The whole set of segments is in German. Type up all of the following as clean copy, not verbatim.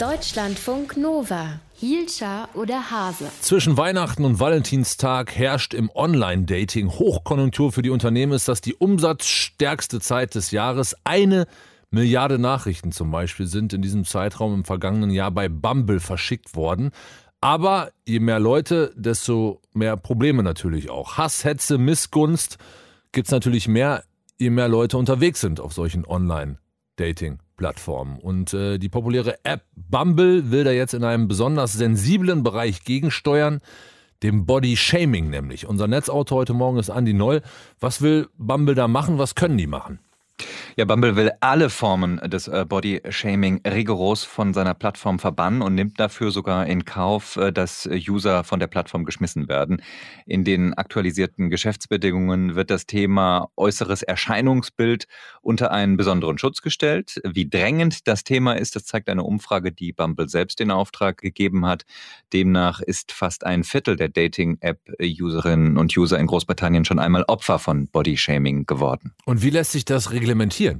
Deutschlandfunk Nova. Hielscher oder Hase? Zwischen Weihnachten und Valentinstag herrscht im Online-Dating Hochkonjunktur. Für die Unternehmen ist das die umsatzstärkste Zeit des Jahres. 1 Milliarde Nachrichten zum Beispiel sind in diesem Zeitraum im vergangenen Jahr bei Bumble verschickt worden. Aber je mehr Leute, desto mehr Probleme natürlich auch. Hass, Hetze, Missgunst gibt es natürlich mehr, je mehr Leute unterwegs sind auf solchen Online-Dating-Plattformen. Und die populäre App Bumble will da jetzt in einem besonders sensiblen Bereich gegensteuern, dem Body-Shaming nämlich. Unser Netzautor heute Morgen ist Andi Noll. Was will Bumble da machen? Was können die machen? Ja, Bumble will alle Formen des Body-Shaming rigoros von seiner Plattform verbannen und nimmt dafür sogar in Kauf, dass User von der Plattform geschmissen werden. In den aktualisierten Geschäftsbedingungen wird das Thema äußeres Erscheinungsbild unter einen besonderen Schutz gestellt. Wie drängend das Thema ist, das zeigt eine Umfrage, die Bumble selbst in Auftrag gegeben hat. Demnach ist fast ein Viertel der Dating-App-Userinnen und User in Großbritannien schon einmal Opfer von Body-Shaming geworden. Und wie lässt sich das reglementieren?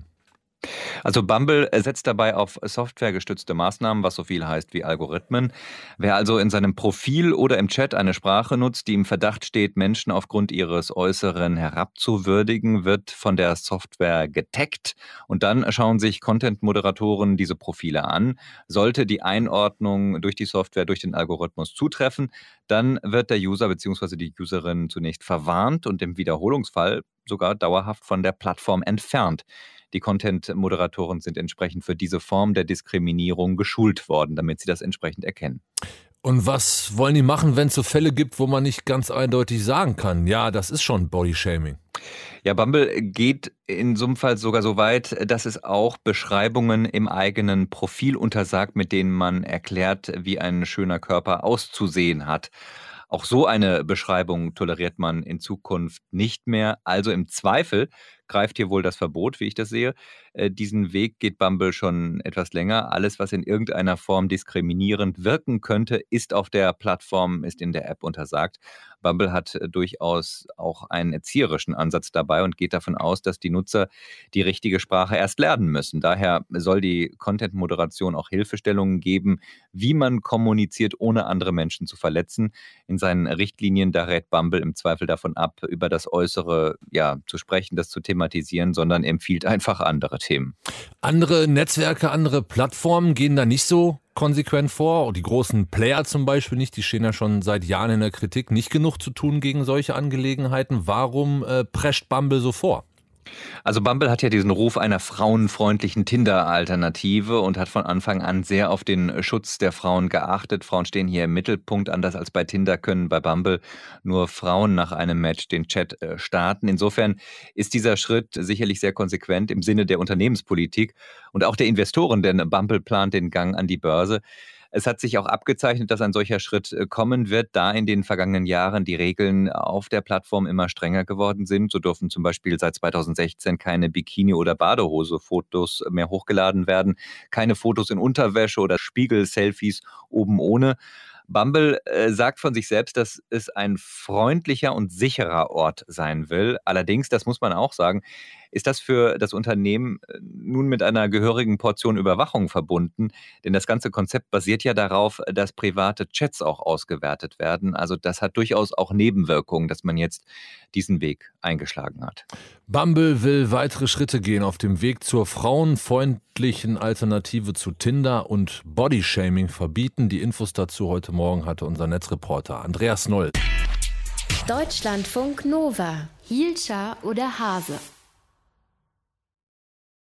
Also Bumble setzt dabei auf softwaregestützte Maßnahmen, was so viel heißt wie Algorithmen. Wer also in seinem Profil oder im Chat eine Sprache nutzt, die im Verdacht steht, Menschen aufgrund ihres Äußeren herabzuwürdigen, wird von der Software getaggt. Und dann schauen sich Content-Moderatoren diese Profile an. Sollte die Einordnung durch die Software, durch den Algorithmus zutreffen, dann wird der User bzw. die Userin zunächst verwarnt und im Wiederholungsfall sogar dauerhaft von der Plattform entfernt. Die Content-Moderatoren sind entsprechend für diese Form der Diskriminierung geschult worden, damit sie das entsprechend erkennen. Und was wollen die machen, wenn es so Fälle gibt, wo man nicht ganz eindeutig sagen kann, ja, das ist schon Body-Shaming? Ja, Bumble geht in so einem Fall sogar so weit, dass es auch Beschreibungen im eigenen Profil untersagt, mit denen man erklärt, wie ein schöner Körper auszusehen hat. Auch so eine Beschreibung toleriert man in Zukunft nicht mehr. Also im Zweifel greift hier wohl das Verbot, wie ich das sehe. Diesen Weg geht Bumble schon etwas länger. Alles, was in irgendeiner Form diskriminierend wirken könnte, ist auf der Plattform, ist in der App untersagt. Bumble hat durchaus auch einen erzieherischen Ansatz dabei und geht davon aus, dass die Nutzer die richtige Sprache erst lernen müssen. Daher soll die Content-Moderation auch Hilfestellungen geben, wie man kommuniziert, ohne andere Menschen zu verletzen. In seinen Richtlinien, da rät Bumble im Zweifel davon ab, über das Äußere zu sprechen, das zu thematisieren, sondern empfiehlt einfach andere Themen. Andere Netzwerke, andere Plattformen gehen da nicht so konsequent vor. Die großen Player zum Beispiel nicht, die stehen ja schon seit Jahren in der Kritik. Nicht genug zu tun gegen solche Angelegenheiten. Warum prescht Bumble so vor? Also Bumble hat ja diesen Ruf einer frauenfreundlichen Tinder-Alternative und hat von Anfang an sehr auf den Schutz der Frauen geachtet. Frauen stehen hier im Mittelpunkt. Anders als bei Tinder können bei Bumble nur Frauen nach einem Match den Chat starten. Insofern ist dieser Schritt sicherlich sehr konsequent im Sinne der Unternehmenspolitik und auch der Investoren, denn Bumble plant den Gang an die Börse. Es hat sich auch abgezeichnet, dass ein solcher Schritt kommen wird, da in den vergangenen Jahren die Regeln auf der Plattform immer strenger geworden sind. So dürfen zum Beispiel seit 2016 keine Bikini- oder Badehose-Fotos mehr hochgeladen werden, keine Fotos in Unterwäsche oder Spiegel-Selfies oben ohne. Bumble sagt von sich selbst, dass es ein freundlicher und sicherer Ort sein will. Allerdings, das muss man auch sagen, ist das für das Unternehmen nun mit einer gehörigen Portion Überwachung verbunden. Denn das ganze Konzept basiert ja darauf, dass private Chats auch ausgewertet werden. Also das hat durchaus auch Nebenwirkungen, dass man jetzt diesen Weg eingeschlagen hat. Bumble will weitere Schritte gehen auf dem Weg zur frauenfreundlichen Alternative zu Tinder und Bodyshaming verbieten. Die Infos dazu heute Morgen hatte unser Netzreporter Andreas Noll. Deutschlandfunk Nova. Hielscher oder Hase?